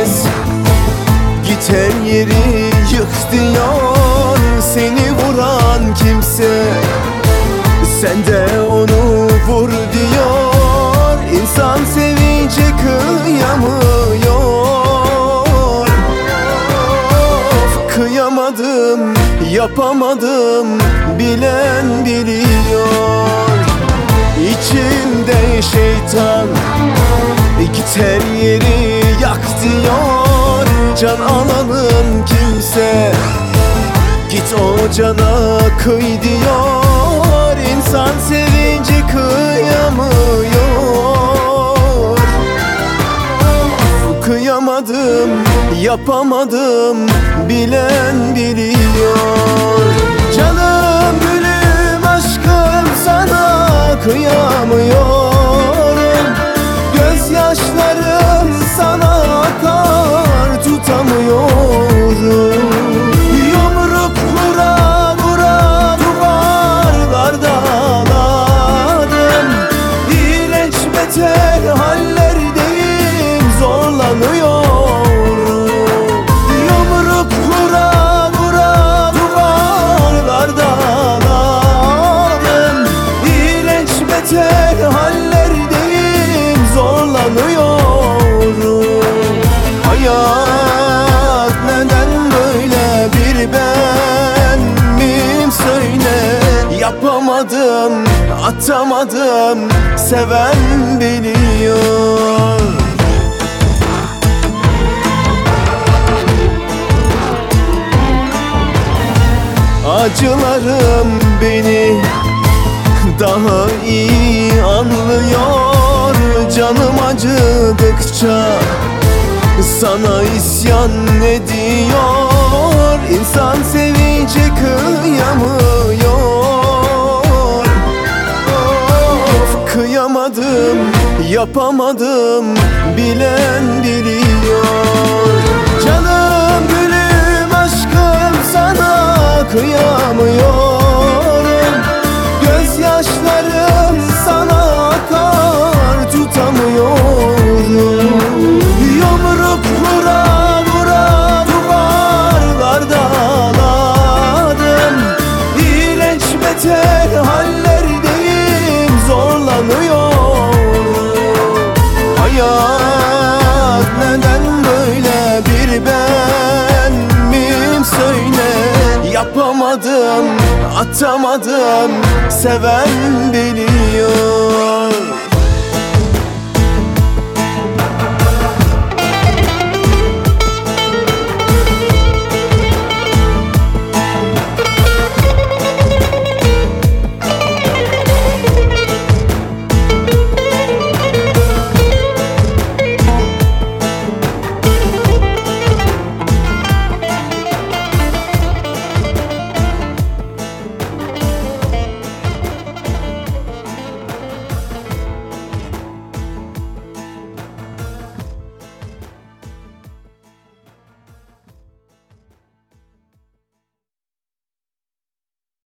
herkes, git her yeri yık diyor. Seni vuran kimse, sen de onu vur diyor. İnsan sevince kıyamıyor. Of, kıyamadım, yapamadım, bilen biliyor. İçimde şeytan, git her yeri yak diyor. Can alanın kimse, git o cana kıy diyor. İnsan sevince kıyamıyor. Kıyamadım, yapamadım, bilen biliyor. Canım gülüm aşkım, sana kıyamıyorum. Gözyaşlarım sana akar, tutamıyorum. Yumruk vura vura duvarlarda ağladım. İyileş beter hallerdeyim, zorlanıyorum. Yumruk vura vura duvarlarda ağladım. İyileş beter hallerdeyim, zorlanıyorum. Hayat neden böyle, bir ben miyim söyle. Yapamadım, atamadım, seven biliyor. Acılarım beni daha iyi anlıyor. Canım acıdıkça sana isyan ediyor. İnsan sevince kıyamıyor. Of, kıyamadım, yapamadım, bilen biliyor. Canım gülüm aşkım, sana kıyamıyorum. Gözyaşlarım sana akar, tutamıyorum. Yumruk vura vura duvarlarda ağladım. İyileş beter hallerdeyim, zorlanıyorum. Hayat neden böyle, bir ben miyim söyle. Yapamadım, atamadım, seven beni.